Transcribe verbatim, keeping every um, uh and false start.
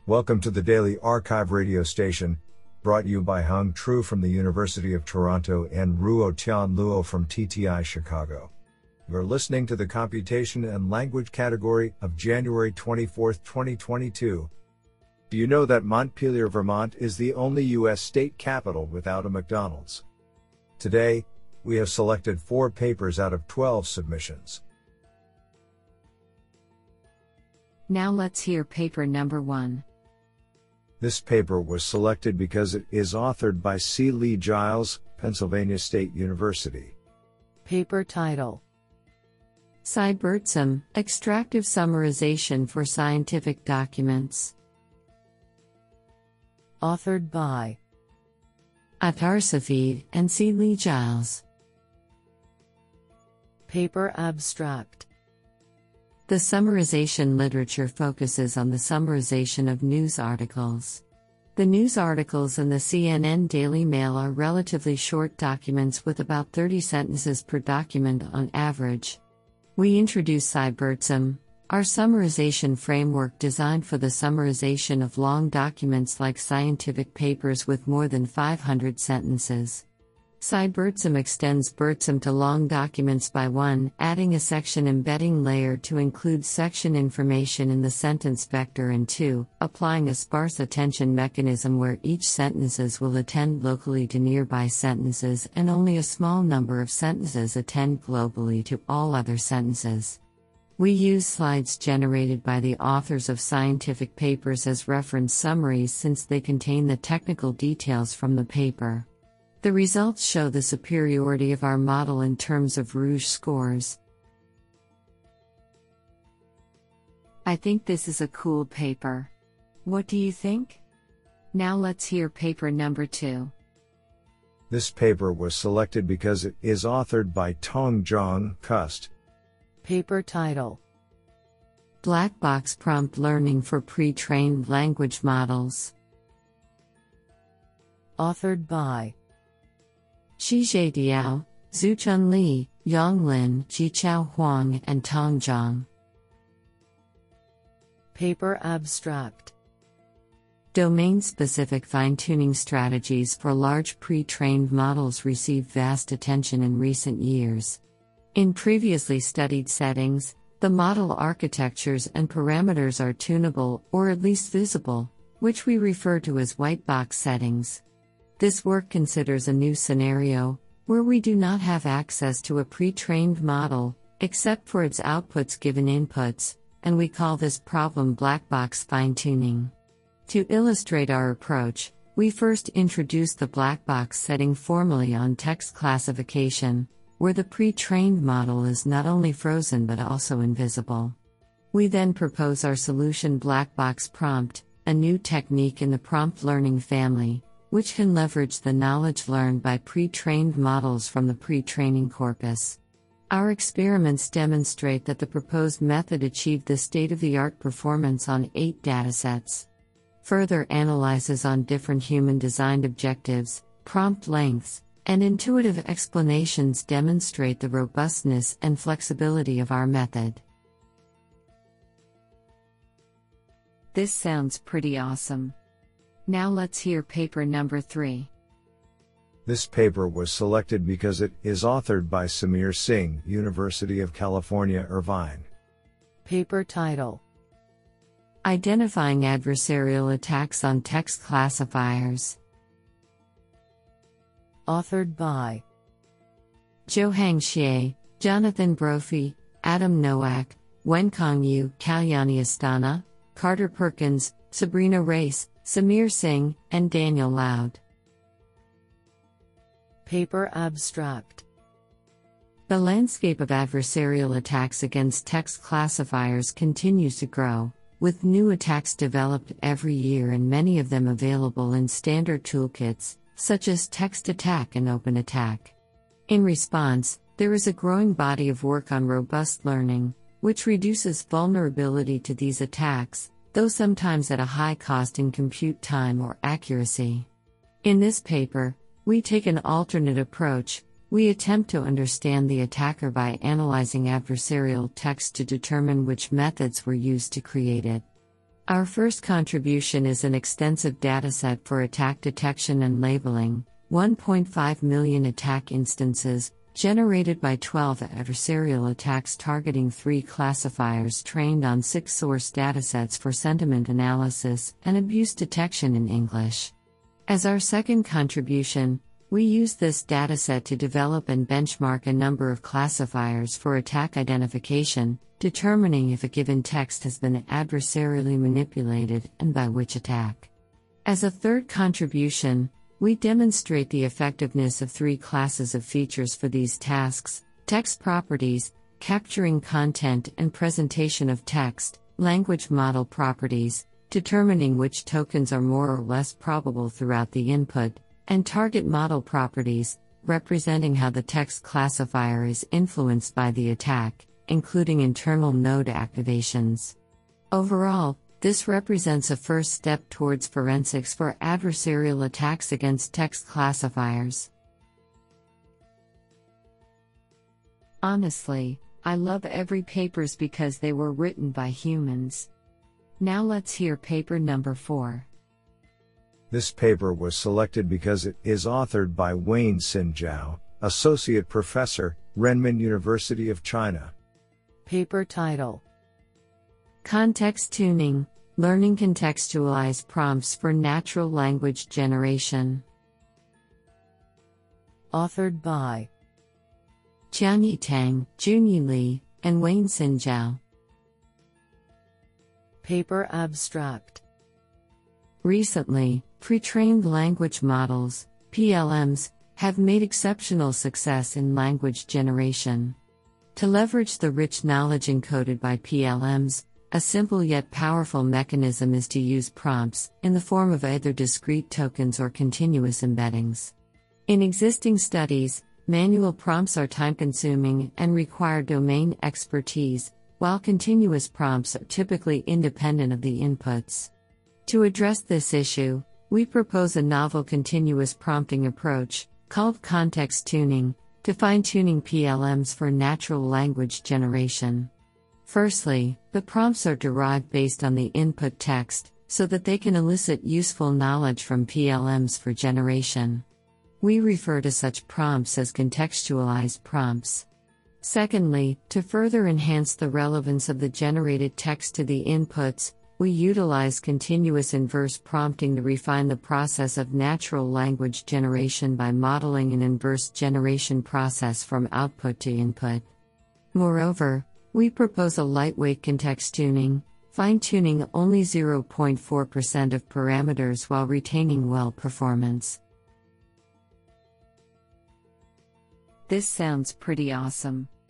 Welcome to the Daily Archive radio station, brought you by Hung Tru from the University of Toronto and Ruo Tian Luo from T T I Chicago. You're listening to the Computation and Language category of January twenty-fourth, twenty twenty-two. Do you know that Montpelier, Vermont is the only U S state capital without a McDonald's? Today, we have selected four papers out of twelve submissions. Now let's hear paper number one. This paper was selected because it is authored by C. Lee Giles, Pennsylvania State University. Paper title: SciBERTSum, Extractive Summarization for Scientific Documents. Authored by Attar Safid and C. Lee Giles. Paper abstract: The summarization literature focuses on the summarization of news articles. The news articles in the C N N Daily Mail are relatively short documents with about thirty sentences per document on average. We introduce SciBERTSum, our summarization framework designed for the summarization of long documents like scientific papers with more than five hundred sentences. SciBERTSum extends BERTSum to long documents by one, adding a section embedding layer to include section information in the sentence vector, and two, applying a sparse attention mechanism where each sentences will attend locally to nearby sentences and only a small number of sentences attend globally to all other sentences. We use slides generated by the authors of scientific papers as reference summaries since they contain the technical details from the paper. The results show the superiority of our model in terms of Rouge scores. I think this is a cool paper. What do you think? Now let's hear paper number two. This paper was selected because it is authored by Tong-Jong Cust. Paper title: Black Box Prompt Learning for Pre-trained Language Models. Authored by Shizhe Diao, Zuchun Li, Yonglin, Jichao Huang, and Tong-Jong. Paper abstract: Domain-specific fine-tuning strategies for large pre-trained models receive vast attention in recent years. In previously studied settings, the model architectures and parameters are tunable, or at least visible, which we refer to as white box settings. This work considers a new scenario, where we do not have access to a pre-trained model, except for its outputs given inputs, and we call this problem black box fine-tuning. To illustrate our approach, we first introduce the black box setting formally on text classification, where the pre-trained model is not only frozen but also invisible. We then propose our solution black box prompt, a new technique in the prompt learning family, which can leverage the knowledge learned by pre-trained models from the pre-training corpus. Our experiments demonstrate that the proposed method achieved the state-of-the-art performance on eight datasets. Further analyses on different human-designed objectives, prompt lengths, and intuitive explanations demonstrate the robustness and flexibility of our method. This sounds pretty awesome. Now let's hear paper number three. This paper was selected because it is authored by Samir Singh, University of California, Irvine. Paper title: Identifying Adversarial Attacks on Text Classifiers. Authored by Zhouhang Xie, Jonathan Brophy, Adam Nowak, Wenkong Yu, Kalyani Astana, Carter Perkins, Sabrina Race, Samir Singh, and Daniel Loud. Paper abstract: The landscape of adversarial attacks against text classifiers continues to grow, with new attacks developed every year and many of them available in standard toolkits, such as Text Attack and Open Attack. In response, there is a growing body of work on robust learning, which reduces vulnerability to these attacks, though sometimes at a high cost in compute time or accuracy. In this paper, we take an alternate approach. We attempt to understand the attacker by analyzing adversarial text to determine which methods were used to create it. Our first contribution is an extensive dataset for attack detection and labeling, one point five million attack instances, generated by twelve adversarial attacks targeting three classifiers trained on six source datasets for sentiment analysis and abuse detection in English. As our second contribution, we use this dataset to develop and benchmark a number of classifiers for attack identification, determining if a given text has been adversarially manipulated and by which attack. As a third contribution, we demonstrate the effectiveness of three classes of features for these tasks: text properties, capturing content and presentation of text; language model properties, determining which tokens are more or less probable throughout the input; and target model properties, representing how the text classifier is influenced by the attack, including internal node activations. Overall, this represents a first step towards forensics for adversarial attacks against text classifiers. Honestly, I love every papers because they were written by humans. Now let's hear paper number four. This paper was selected because it is authored by Wayne-Sin Zhao, Associate Professor, Renmin University of China. Paper title: Context Tuning: Learning Contextualized Prompts for Natural Language Generation. Authored by Qianyi Tang, Junyi Li, and Wayne-Sin Zhao. Paper abstract: Recently, pre-trained language models, P L Ms, have made exceptional success in language generation. To leverage the rich knowledge encoded by P L Ms, a simple yet powerful mechanism is to use prompts, in the form of either discrete tokens or continuous embeddings. In existing studies, manual prompts are time-consuming and require domain expertise, while continuous prompts are typically independent of the inputs. To address this issue, we propose a novel continuous prompting approach, called context tuning, to fine-tuning P L Ms for natural language generation. Firstly, the prompts are derived based on the input text, so that they can elicit useful knowledge from P L Ms for generation. We refer to such prompts as contextualized prompts. Secondly, to further enhance the relevance of the generated text to the inputs, we utilize continuous inverse prompting to refine the process of natural language generation by modeling an inverse generation process from output to input. Moreover, we propose a lightweight context tuning, fine-tuning only zero point four percent of parameters while retaining well performance. This sounds pretty awesome.